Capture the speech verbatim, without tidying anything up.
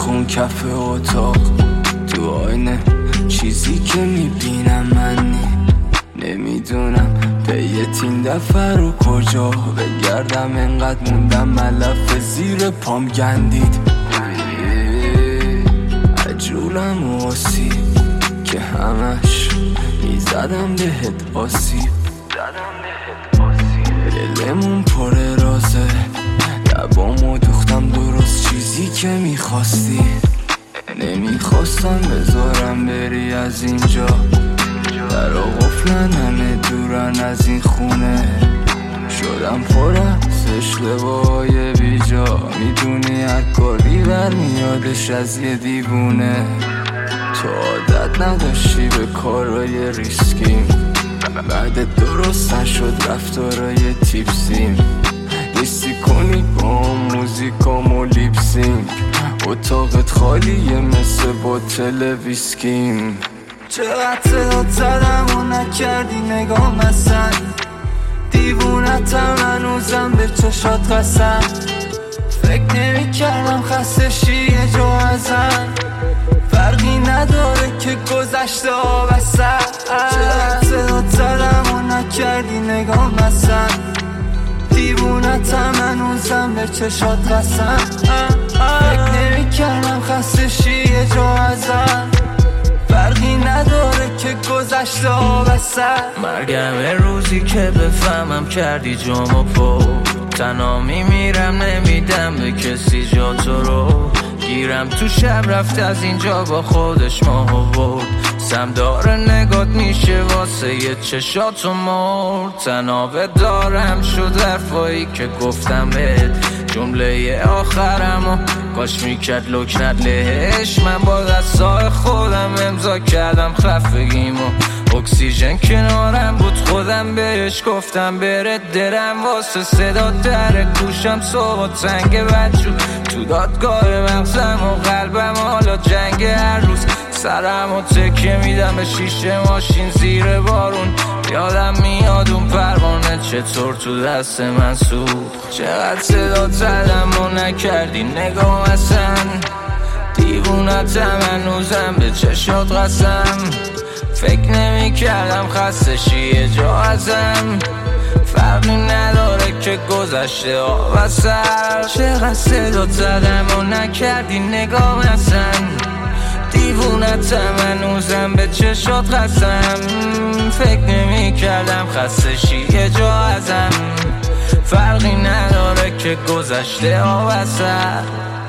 خون کف اتاق، تو آینه چیزی که میبینم من نی نمیدونم پی تین دفعه رو کجا بگردم، انقدر موندم ملف زیر پام گندید. عجولم و آسیب که همش میزدم بهت آسیب، دلمون پر رازه، لبامو دوختم درست چیزی که میخواستی. نمیخواستم بذارم بری از اینجا، در قفلن همه دورن از این خونه. شدم پر از اشتباهای بیجا، میدونی هر کاری برمیادش از یه دیوونه. تو عادت نداشتی به کارهای ریسکیم، بعد درست نشد رفتارای تیپسیم. لیستی کنی با موزیکام و لیپسینگ، اتاقت خالیه مثل بوتل ویسکیم. چقدر صدات زدم و نکردی نگام اصلا، دیوونتم هنوزم به چشات قسم. فکر نمی کردم خسته شی یه جا ازم، فرقی نداره که گذشته ها بسن. چقدر صدات زدم و نکردی نگام اصلا، دیوونتم هنوزم به چشات قسم. فکر نمی کردم خسته شی یه جا ازم، فرقی نداره که گذشته ها بسن. مرگم روزی که بفهمم کردی جامو پو، تنها میمیرم نمیدم به کسی جا تو رو. گیرم تو شب رفت از اینجا با خودش ماهو برد، سمدار نگات میشه واسه یه چشاتو مرد. تنابه دارم شد حرفایی که گفتم بهت، جمله آخرمو کاش میکرد لکنت لهش. من با دستای خودم امضا کردم خفگیمو، اکسیژن کنارم بود خودم بهش گفتم بره. درم واسه صدا در گوشم صبح تنگ بچو، تو دادگاه مغزم و قلبم حالا جنگ هر روز. سرم و تکیه میدم به شیشه ماشین زیر بارون، یادم میاد اون پروانه چطور تو دست من سوخت. چقدر صدا زدم و نکردی نگام اصلا، دیوونتم هنوزم به چشات قسم. فکر نمی کردم خسته شی یه جا ازم، فرقی نداره که گذشته ها و سر. چقدر صدا زدم و نکردی نگام اصلا، دیوونتم هنوزم به چشات قسم. فکر نمی کردم خسته شی یه جا ازم، فرقی نداره که گذشته ها و سر.